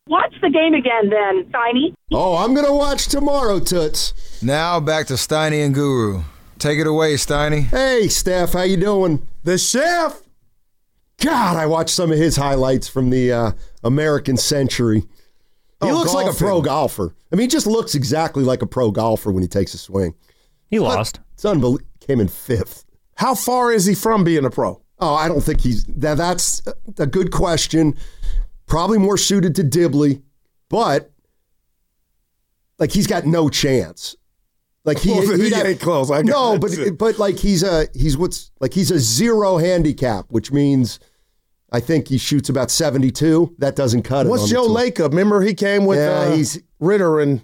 Watch the game again then, Steiny. Oh, I'm going to watch tomorrow, Toots. Now back to Steiny and Guru. Take it away, Steiny. Hey, Steph, how you doing? The chef. God, I watched some of his highlights from the American Century. He looks like a pro golfer. I mean, he just looks exactly like a pro golfer when he takes a swing. He lost. It's unbelievable. Came in 5th. How far is he from being a pro? Oh, I don't think that's a good question. Probably more suited to Dibley, but like he's got no chance. Like he ain't close. But like he's a 0 handicap, which means I think he shoots about 72. That doesn't cut it. What's Joe Lacob? Remember he came with he's Ritter and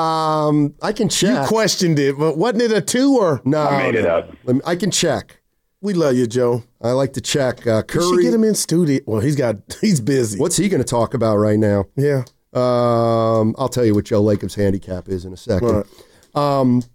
I can check. You questioned it, but wasn't it a 2 or? No, I made it up. I can check. We love you, Joe. I like to check. Curry. We should get him in studio. Well, he's busy. What's he going to talk about right now? Yeah. I'll tell you what Joe Lacob's handicap is in a second. Right.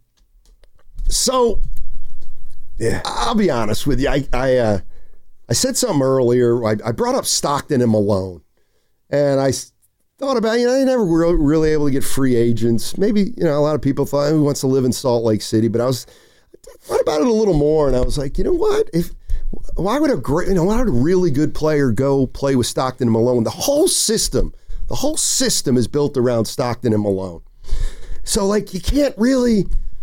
So, yeah, I'll be honest with you. I said something earlier. I brought up Stockton and Malone, and I thought about, I never really able to get free agents. Maybe, a lot of people thought, who wants to live in Salt Lake City? But I thought about it a little more, and I was like, you know what? Why would a really good player go play with Stockton and Malone? The whole system is built around Stockton and Malone. So, like, you can't really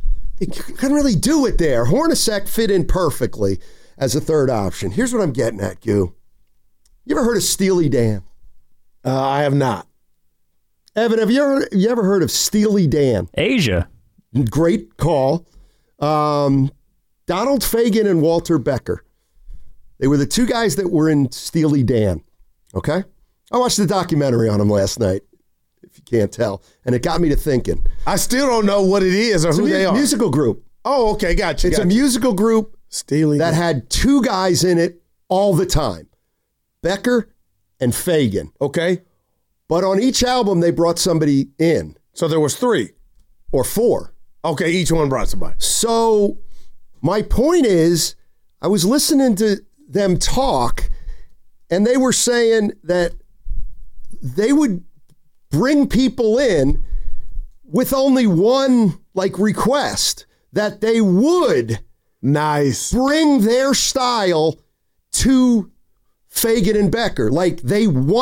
do it there. Hornacek fit in perfectly as a third option. Here's what I'm getting at, Goo. You ever heard of Steely Dan? I have not. Evan, have you ever heard of Steely Dan? Asia. Great call. Donald Fagen and Walter Becker. They were the two guys that were in Steely Dan. Okay? I watched the documentary on them last night, if you can't tell, and it got me to thinking. I still don't know what it is or who they are. Musical group. Oh, okay, gotcha. It's a musical group that had two guys in it all the time, Becker and Fagen. Okay. But on each album, they brought somebody in. So there was 3. Or 4. Okay, each one brought somebody. So my point is, I was listening to them talk, and they were saying that they would bring people in with only one request, that they would bring their style to Fagen and Becker. Like they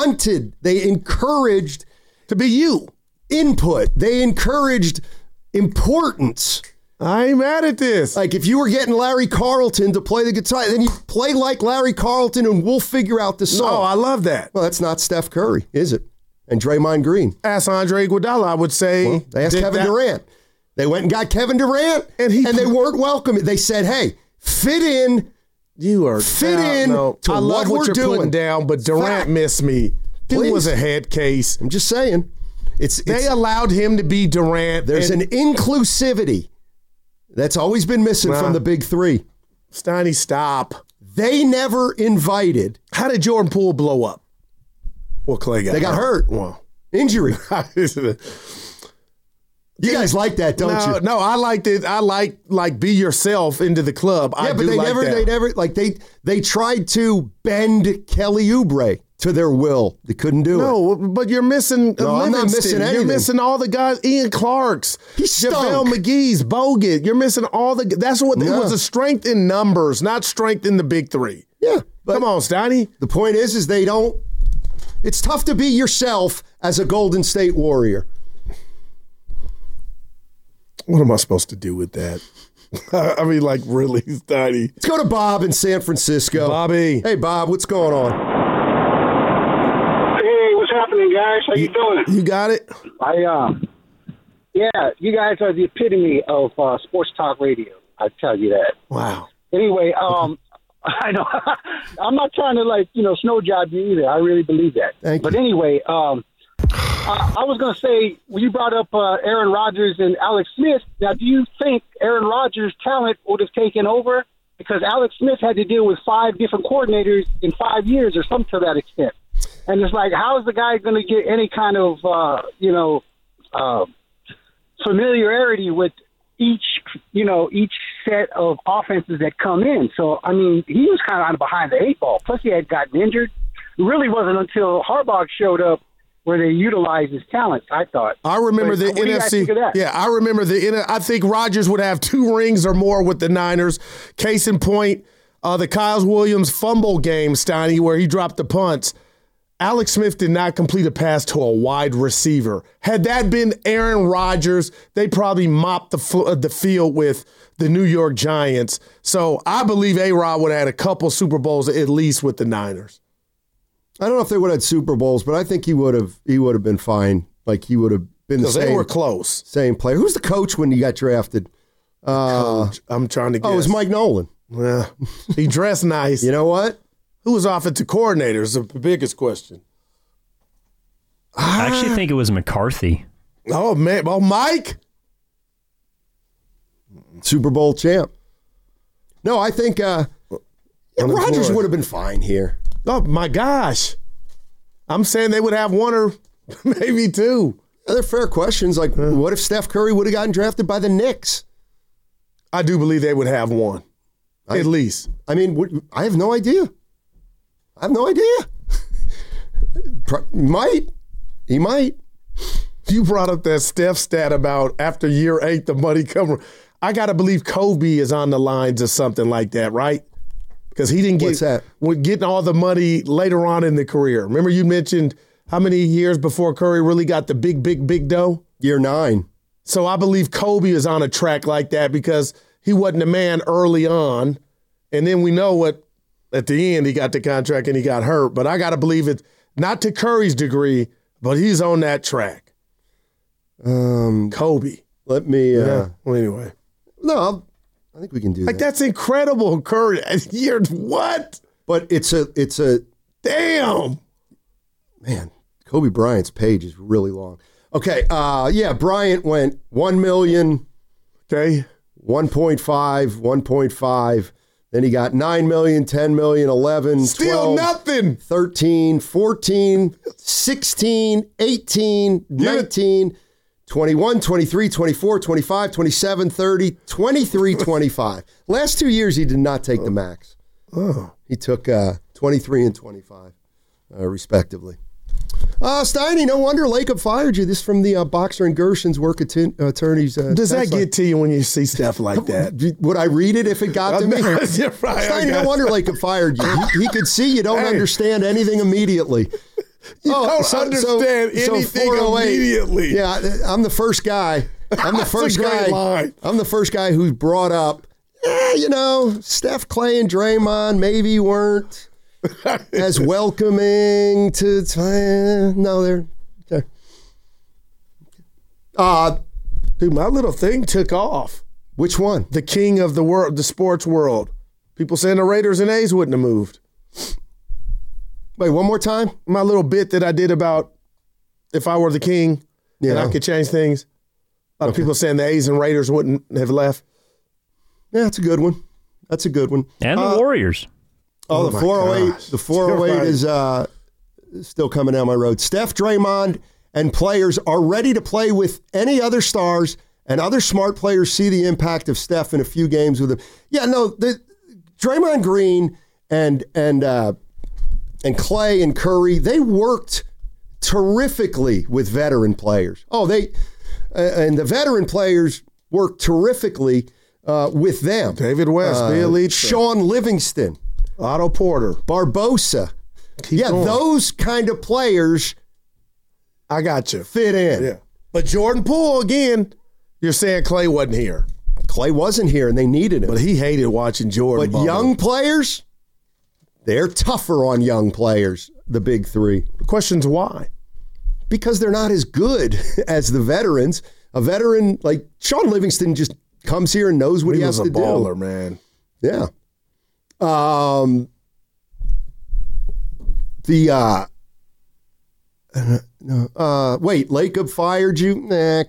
encouraged to be you. Input. They encouraged importance. I ain't mad at this. Like if you were getting Larry Carlton to play the guitar, then you play like Larry Carlton and we'll figure out the song. Oh, I love that. Well, that's not Steph Curry, is it? And Draymond Green. Ask Andre Iguodala, I would say. Well, they asked Kevin Durant. They went and got Kevin Durant, and they weren't welcome. They said, hey, fit in. You are fit in to I love what you're doing. Putting down, but Durant missed me. Please. It was a head case. I'm just saying. They allowed him to be Durant. There's an inclusivity that's always been missing from the big three. Steiny, stop. They never invited. How did Jordan Poole blow up? Well, Clay got hurt. Well, injury. You guys like that, don't you? No, I liked it. I like be yourself into the club. Yeah, but they tried to bend Kelly Oubre to their will. They couldn't do it. No, but you're missing I'm not missing anything. You're missing all the guys. Ian Clark's, JaVale McGee's, Bogut. You're missing all the. That's what it was. A strength in numbers, not strength in the big three. Yeah, but come on, Steiny. The point is they don't. It's tough to be yourself as a Golden State Warrior. What am I supposed to do with that? I mean, really, Steiny. Let's go to Bob in San Francisco. Bobby. Hey, Bob, what's going on? Hey, what's happening, guys? How you doing? You got it? Yeah, you guys are the epitome of sports talk radio. I tell you that. Wow. Anyway, I know I'm not trying to snow job you either. I really believe that. Thank you. But anyway, I was going to say, when you brought up Aaron Rodgers and Alex Smith, now do you think Aaron Rodgers' talent would have taken over? Because Alex Smith had to deal with 5 different coordinators in 5 years or something to that extent. And it's like, how is the guy going to get any kind of, familiarity with each set of offenses that come in? So, I mean, he was kind of behind the 8 ball. Plus, he had gotten injured. It really wasn't until Harbaugh showed up where they utilize his talents, I thought. I remember the What do you guys think of NFC. that? Yeah, I remember I think Rodgers would have 2 rings or more with the Niners. Case in point, the Kyle Williams fumble game, Steiny, where he dropped the punts. Alex Smith did not complete a pass to a wide receiver. Had that been Aaron Rodgers, they probably mopped the field with the New York Giants. So I believe A-Rod would have had a couple Super Bowls at least with the Niners. I don't know if they would have had Super Bowls, but I think he would have been fine. Like he would have been the same. They were close. Same player. Who's the coach when he got drafted? Coach, I'm trying to guess. Oh, it was Mike Nolan. Yeah, he dressed nice. You know what? Who was offensive coordinator is the biggest question. I actually think it was McCarthy. Oh, man. Oh, Mike? Super Bowl champ. No, I think Rodgers would have been fine here. Oh, my gosh. I'm saying they would have 1 or maybe 2. They're fair questions. Like, what if Steph Curry would have gotten drafted by the Knicks? I do believe they would have 1, at least. I mean, I have no idea. I have no idea. He might. You brought up that Steph stat about after year 8, the money comes. I got to believe Kobe is on the lines or something like that, right? Because he didn't getting all the money later on in the career. Remember you mentioned how many years before Curry really got the big dough? Year 9. So I believe Kobe is on a track like that because he wasn't a man early on. And then we know what, at the end, he got the contract and he got hurt. But I got to believe it, not to Curry's degree, but he's on that track. Kobe. Let me. Well, anyway. No, I think we can do that. That's incredible, Curry. You're what? But it's a damn. Man, Kobe Bryant's page is really long. Okay, Bryant went 1 million. Okay. 1.5, 1.5. Then he got 9 million, 10 million, 11, Still 12, nothing. 13, 14, 16, 18, 19, 21, 23, 24, 25, 27, 30, 23, 25. Last 2 years, he did not take the max. He took 23 and 25, respectively. Steiny, no wonder Lacob fired you. This from the Boxer and Gerson's work attorneys. Does that get to you when you see stuff like that? Would I read it if it got to me? Right, Steiny, no wonder Lacob fired you. He could see you don't understand anything immediately. You don't understand anything immediately. Yeah, I'm the first guy. I'm the first guy. Line. I'm the first guy who brought up, Steph, Clay, and Draymond maybe weren't as welcoming to. No, they're okay. Dude, my little thing took off. Which one? The king of the world, the sports world. People saying the Raiders and A's wouldn't have moved. Wait, one more time? My little bit that I did about if I were the king and I could change things. People saying the A's and Raiders wouldn't have left. Yeah, that's a good one. That's a good one. And the Warriors. Oh, the 408. Gosh. The 408 is still coming down my road. Steph, Draymond, and players are ready to play with any other stars, and other smart players see the impact of Steph in a few games with him. Yeah, no, Draymond Green and Clay and Curry, they worked terrifically with veteran players. And the veteran players worked terrifically with them. David West, Bill Sean Livingston, Otto Porter, Barbosa. Keep going. Those kind of players. I got you. Fit in. Yeah. But Jordan Poole, again, you're saying Clay wasn't here. Clay wasn't here, and they needed him. But he hated watching Jordan. But young players, they're tougher on young players, the big three. The question's why? Because they're not as good as the veterans. A veteran like Sean Livingston just comes here and knows what he has to do. He was a baller, man. Yeah. Wait, Lacob fired you? Nah,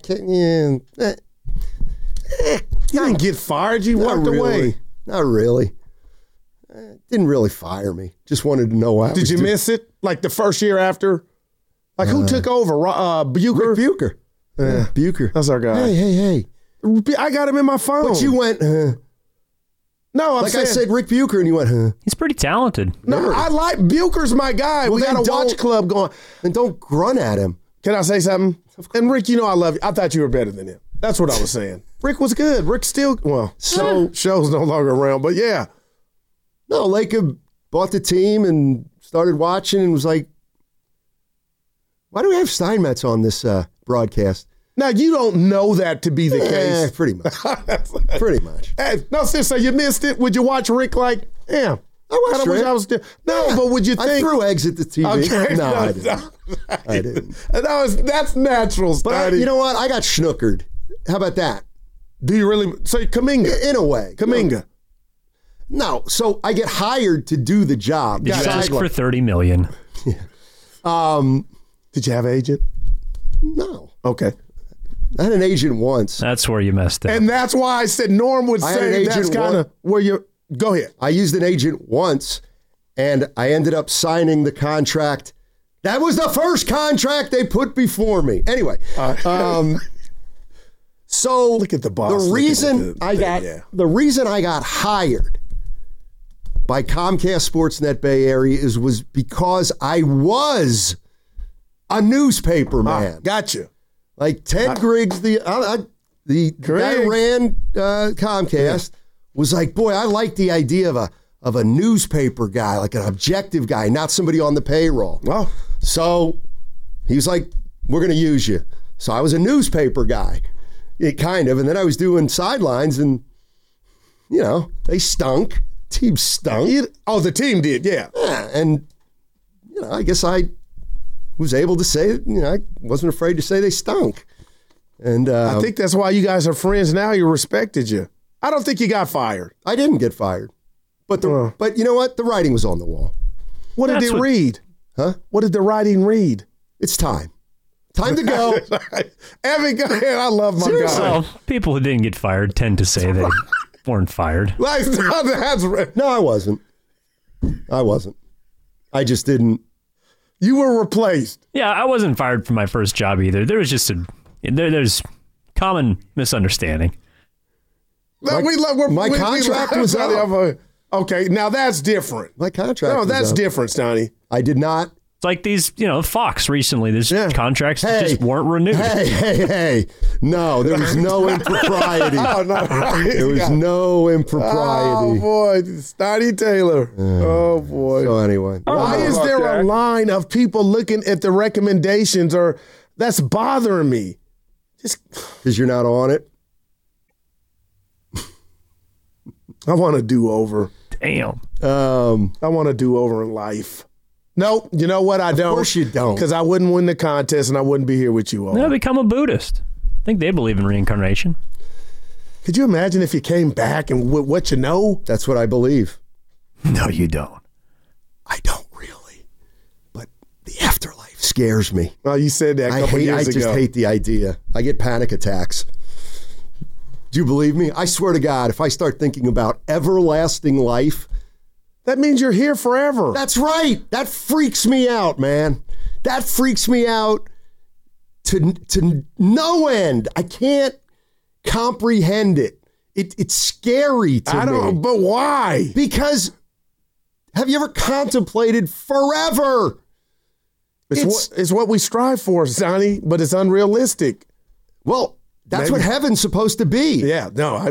He didn't get fired. You walked away. Not really. Didn't really fire me. Just wanted to know how. Did you miss it? Like the first year after? Like who took over? Bucher? Rick Bucher. Yeah. Bucher. That's our guy. Hey. I got him in my phone. But you went, No, I'm I saying, said Rick Bucher, and you went, huh? He's pretty talented. no, I like Bucher's my guy. Well, we got then a watch don't- club going. And don't grunt at him. Can I say something? And Rick, you know I love you. I thought you were better than him. That's what I was saying. Rick was good. Rick still, So- show's no longer around, but yeah. No, Lacob bought the team and started watching and was like, why do we have Steinmetz on this broadcast? Now, you don't know that to be the case. Pretty much. Pretty much. Hey, no, seriously, you missed it. Would you watch Rick like, yeah. I watched Rick. No, but would you I think? threw eggs at the TV. Okay. No, I didn't. I didn't. That's natural, But Steiny. you know what? I got schnookered. How about that? Do you really? So Kaminga. In a way. Kaminga. No. So I get hired to do the job. Did you ask Sideline. for $30 million? Did you have an agent? No. Okay. I had an agent once. That's where you messed up. And that's why I said Norm would I had say an that's agent kind of where you go ahead. I used an agent once, and I ended up signing the contract. That was the first contract they put before me. Anyway, so Look at the boss. The looking reason at the I thing, got yeah. the reason I got hired by Comcast Sportsnet Bay Area was because I was a newspaper man. Gotcha. Like Ted Griggs, the guy who ran Comcast, was like, boy, I like the idea of a newspaper guy, like an objective guy, not somebody on the payroll. Oh. So he was like, we're going to use you. So I was a newspaper guy, kind of, and then I was doing sidelines, and they stunk. Team stunk. Oh, the team did, yeah. Yeah, and I guess I was able to say, I wasn't afraid to say they stunk. And I think that's why you guys are friends now. He respected you. I don't think you got fired. I didn't get fired. But but you know what? The writing was on the wall. What did That's it read? Huh? What did the writing read? It's time. Time to go. Evan, go ahead. I love my guy. Well, people who didn't get fired tend to say they weren't fired. Like, that's No, I wasn't. I just didn't. you were replaced. Yeah, I wasn't fired from my first job either. There was just there's common misunderstanding. My contract was up. Okay, now that's different. My contract No, was that's up. different, Stoney. I did not. It's like these, Fox recently. There's contracts that Hey. just weren't renewed. Hey. No, there was no impropriety. Oh, no. There was no Oh, impropriety. boy. Stoney Taylor. Oh, boy. So anyway. Why is there a line of people looking at the recommendations or that's bothering me? Just Because you're not on it? I want a do-over. Damn. I want a do-over in life. Nope. You know what? I don't. Of course you don't. Because I wouldn't win the contest and I wouldn't be here with you all. They'll become a Buddhist. I think they believe in reincarnation. Could you imagine if you came back and what you know? That's what I believe. No, you don't. I don't really. But the afterlife scares me. Oh, you said that a couple years ago. I just hate the idea. I get panic attacks. Do you believe me? I swear to God, if I start thinking about everlasting life, That means you're here forever. that's right. That freaks me out, man. That freaks me out to no end. I can't comprehend it. It's scary to me. I don't, but why? Because have you ever contemplated forever? It's what we strive for, Sonny, but it's unrealistic. Well, that's Maybe. what heaven's supposed to be. Yeah, no.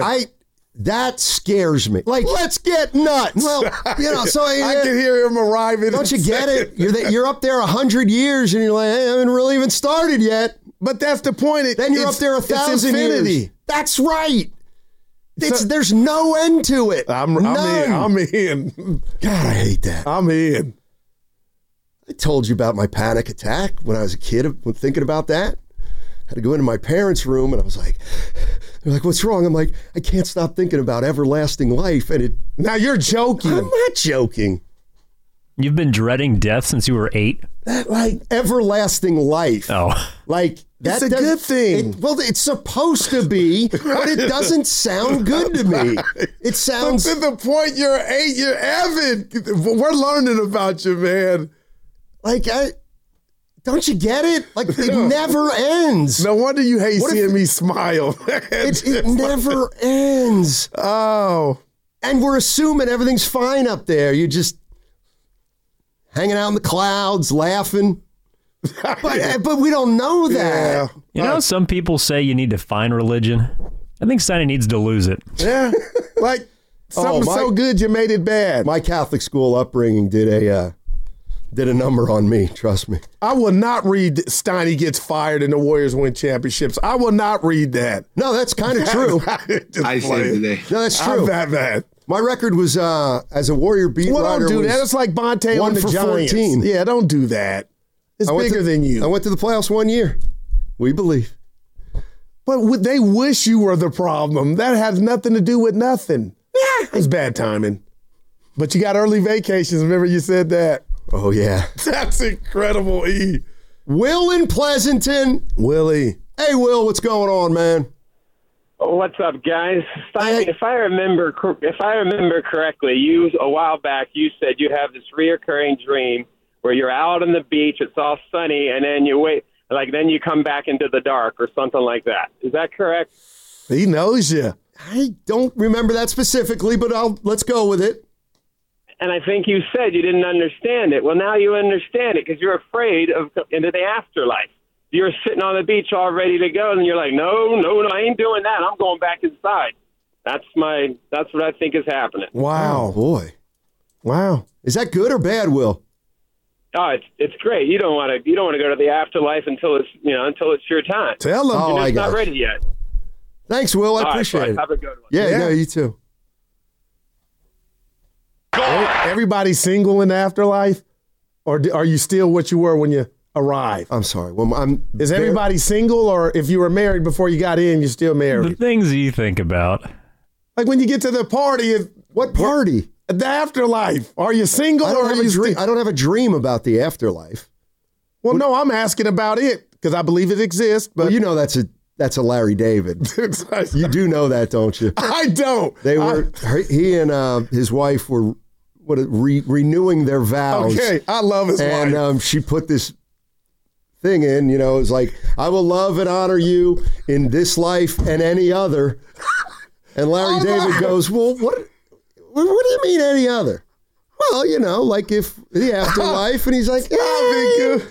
That scares me. Like, let's get nuts. Well, so I can hear him arriving. don't you get it? You're up there 100 years, and you're like, hey, I haven't really even started yet. But that's the point. Then you're up there 1,000 years. That's right. There's no end to it. I'm in. God, I hate that. I'm in. I told you about my panic attack when I was a kid, when thinking about that. I had to go into my parents' room, and I was like, they're like, what's wrong? I'm like, I can't stop thinking about everlasting life. And Now you're joking. I'm not joking. You've been dreading death since you were 8? That, like, everlasting life. Oh. Like, It's a good thing. It's supposed to be, but it doesn't sound good to me. It sounds... To the point you're 8, you're Evan. We're learning about you, man. Like, don't you get it? Like, it never ends. No wonder you hate What if- seeing me smile. It never ends. Oh. And we're assuming everything's fine up there. You're just hanging out in the clouds, laughing. But we don't know that. Yeah. You know, some people say you need to find religion. I think Steiny needs to lose it. Yeah. Like something so good you made it bad. My Catholic school upbringing did a number on me, trust me. I will not read Steiny gets fired and the Warriors win championships. I will not read that. No, that's kind of true. I saved the day. No, that's true. I'm that bad. My record was as a Warrior beat writer. Don't do that. It's like Bonte on the Giants. 14. Yeah, don't do that. It's bigger than you. I went to the playoffs 1 year. We believe. But they wish you were the problem. That has nothing to do with nothing. Yeah. It's bad timing. But you got early vacations. Remember you said that? Oh, yeah. That's incredible, E. Will in Pleasanton. Willie. Hey, Will, what's going on, man? What's up, guys? Steiny, if I remember correctly, you a while back you said you have this reoccurring dream where you're out on the beach, it's all sunny, and then you wait, then you come back into the dark or something like that. Is that correct? He knows you. I don't remember that specifically, but let's go with it. And I think you said you didn't understand it. Well, now you understand it because you're afraid of into the afterlife. You're sitting on the beach all ready to go, and you're like, no, I ain't doing that. I'm going back inside. That's what I think is happening. Wow. Oh, boy. Wow. Is that good or bad, Will? Oh, it's great. You don't want to go to the afterlife until it's your time. Tell them. Oh, You're I just got not you. ready yet. Thanks, Will. I All appreciate right, it. have a good one. Yeah, no, you too. Everybody single in the afterlife? Or are you still what you were when you arrived? I'm sorry. Is everybody single, or if you were married before you got in, you're still The married? things you think about. Like when you get to the party, What party? the afterlife, are you single I or don't are have you a dream. still? I don't have a dream about the afterlife. Well, no, I'm asking about it because I believe it exists. But Well, you know that's a Larry David. You do know that, don't you? I don't. They were he and his wife were renewing their vows. Okay, I love his wife. And she put this thing in, it's like, I will love and honor you in this life and any other. And Larry David goes, well, what do you mean any other? Well, like if the afterlife. And he's like, yeah.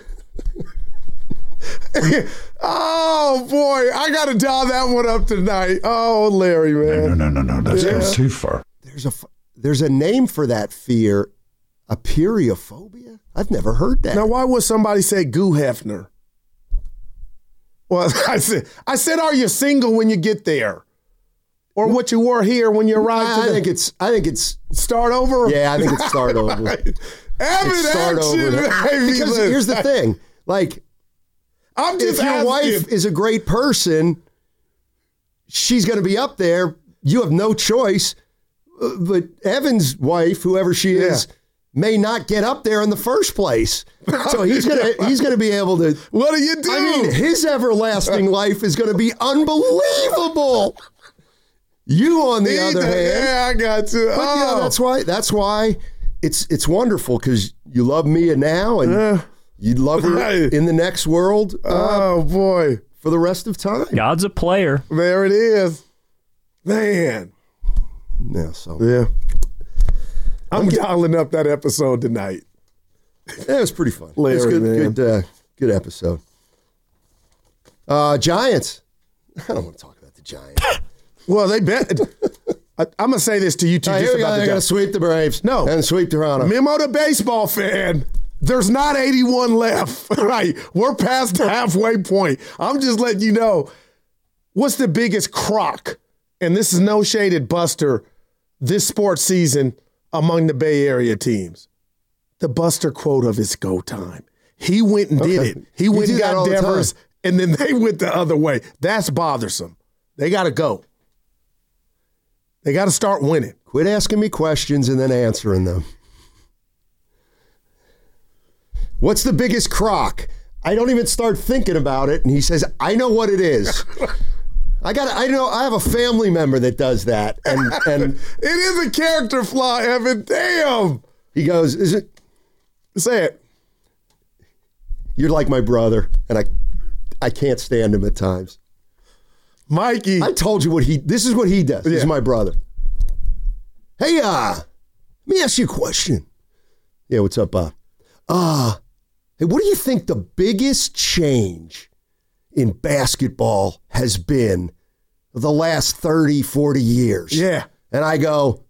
Oh, boy. I got to dial that one up tonight. Oh, Larry, man. No. That's goes too far. There's a name for that fear, aperiophobia. I've never heard that. Now, why would somebody say Goo Hefner? Well, I said, are you single when you get there? Or what you wore here when you arrived? I think it's start over? Yeah, I think it's start over. It's start over. Because here's the thing. Like, I'm just if your wife is a great person, she's going to be up there. You have no choice. But Evan's wife, whoever she is, may not get up there in the first place. So he's gonna be able to. What do you do? I mean, his everlasting life is going to be unbelievable. You, on the other hand, yeah, I got you. But that's why it's wonderful because you love Mia now and you love her in the next world. Oh boy, for the rest of time. God's a player. There it is, man. Yeah, I'm dialing up that episode tonight. It was pretty fun. Larry, it was man. Good episode. Giants. I don't want to talk about the Giants. Well, they bet. I'm going to say this to you two. They're going to sweep the Braves. No. And sweep Toronto. Memo to baseball fan. There's not 81 left. Right. We're past the halfway point. I'm just letting you know. What's the biggest crock? And this is no shaded Buster this sports season among the Bay Area teams. The Buster quote of it's go time. He went and did it. He went and got Devers, and then they went the other way. That's bothersome. They got to go. They got to start winning. Quit asking me questions and then answering them. What's the biggest crock? I don't even start thinking about it, and he says, I know what it is. I have a family member that does that. And it is a character flaw, Evan. Damn. He goes, is it? Say it. You're like my brother, and I can't stand him at times. Mikey. I told you this is what he does. This is my brother. Hey, let me ask you a question. Yeah, what's up, hey, what do you think the biggest change in basketball has been the last 30, 40 years? Yeah. And I go,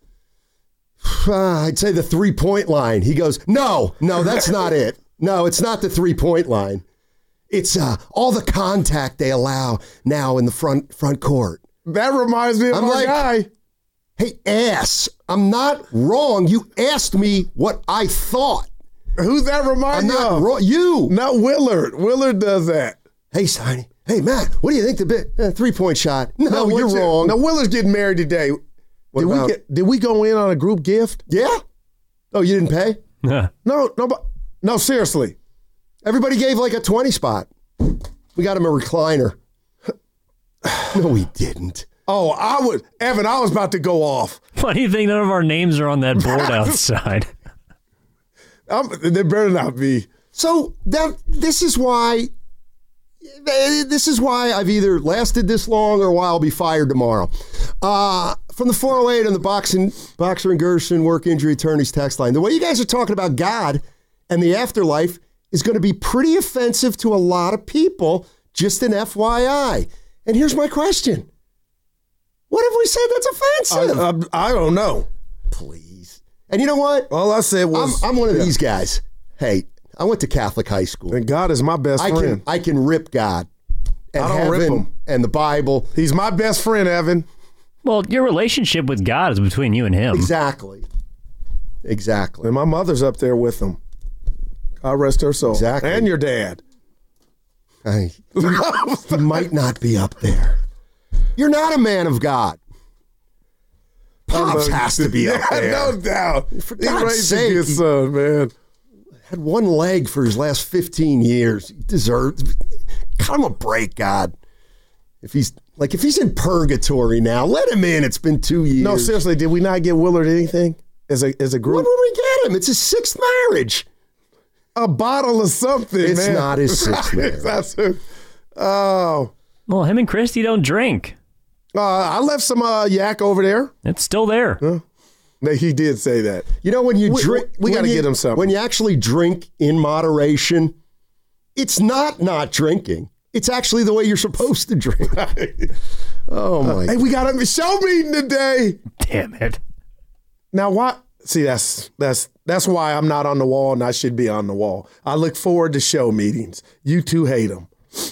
I'd say the 3-point line. He goes, no, that's not it. No, it's not the 3-point line. It's all the contact they allow now in the front court. That reminds me of my guy. Hey, ass, I'm not wrong. You asked me what I thought. Who's that remind you of? Wrong. You. Not Willard. Willard does that. Hey, Steiny. Hey, Matt, what do you think the 3-point shot? No, you're wrong. No, Willard's getting married today. Did we go in on a group gift? Yeah. Oh, you didn't pay? No, seriously. Everybody gave like a 20 spot. We got him a recliner. No, we didn't. Oh, Evan, I was about to go off. Why do you think none of our names are on that board outside? There better not be. So this is why I've either lasted this long or why I'll be fired tomorrow. From the 408 and the Boxer and Gerson work injury attorneys text line, the way you guys are talking about God and the afterlife is going to be pretty offensive to a lot of people, just an FYI. And here's my question. What have we said that's offensive? I don't know. Please. And you know what? All I said was... I'm one of these guys. Hey, I went to Catholic high school. And God is my best friend. I can rip God. And I don't rip him. And the Bible. He's my best friend, Evan. Well, your relationship with God is between you and him. Exactly. And my mother's up there with him. God rest her soul. Exactly. And your dad. He might not be up there. You're not a man of God. Pops has to be up there. No doubt. For He God's raised sake, a good son, man. Had one leg for his last 15 years. He deserves. Cut him a break, God. If he's in purgatory now, let him in. It's been 2 years. No, seriously, did we not get Willard anything as a group? What did we get him? It's his 6th marriage. A bottle of something, It's man. not his 6th marriage. Well, him and Christy don't drink. I left some yak over there. It's still there. He did say that. You know, when you drink... We got to get him something. When you actually drink in moderation, it's not drinking. It's actually the way you're supposed to drink. Oh, my God. Hey, we got a show meeting today. Damn it. Now, why? See, that's why I'm not on the wall and I should be on the wall. I look forward to show meetings. You two hate them.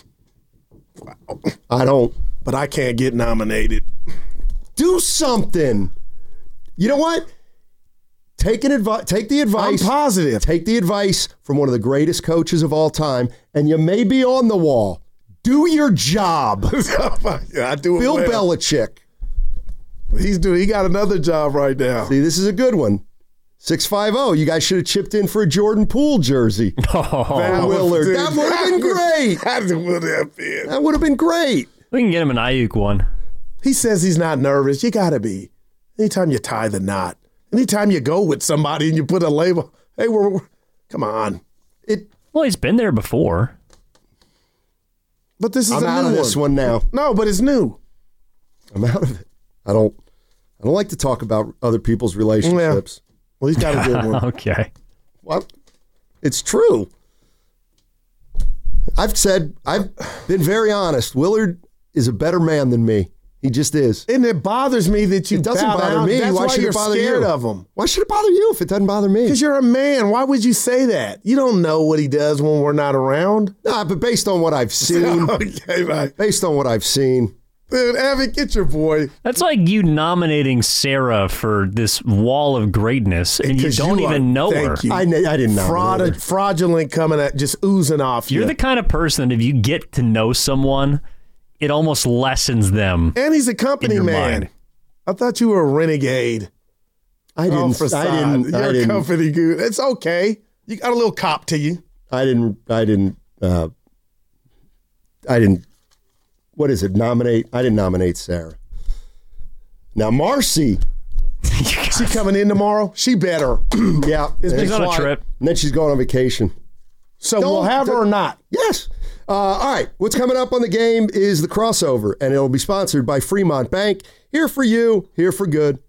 I don't. But I can't get nominated. Do something. You know what? Take the advice. I'm positive. Take the advice from one of the greatest coaches of all time, and you may be on the wall. Do your job. I do it Bill well. Belichick. He got another job right now. See, this is a good one. 650. You guys should have chipped in for a Jordan Poole jersey. Willard. That would have been great. That would have been great. We can get him an Ayuk one. He says he's not nervous. You got to be. Anytime you tie the knot, anytime you go with somebody and you put a label, hey, come on. Well, he's been there before. But this is I'm a out new of this one now. No, but it's new. I'm out of it. I don't like to talk about other people's relationships. Yeah. Well, he's got a good one. Okay. Well, it's true. I've been very honest. Willard is a better man than me. He just is. And it bothers me that you It doesn't bother down. me. That's Why should you're it bother scared you? of him. Why should it bother you if it doesn't bother me? Because you're a man. Why would you say that? You don't know what he does when we're not around. Nah, but based on what I've seen. Okay, right. Based on what I've seen. Dude, Evan, get your boy. That's like you nominating Sarah for this wall of greatness, and you don't even know her. Thank you. I didn't know. Fraudulent coming at just oozing off you. You're the kind of person that if you get to know someone, it almost lessens them. And he's a company man. Mind. I thought you were a renegade. I didn't. You're a company dude. It's okay. You got a little cop to you. I didn't. What is it? Nominate? I didn't nominate Sarah. Now Marcy. She coming in tomorrow? She better. Yeah. She's on a trip. And then she's going on vacation. So we'll have her or not? Yes. All right. What's coming up on the game is the crossover, and it'll be sponsored by Fremont Bank. Here for you, here for good.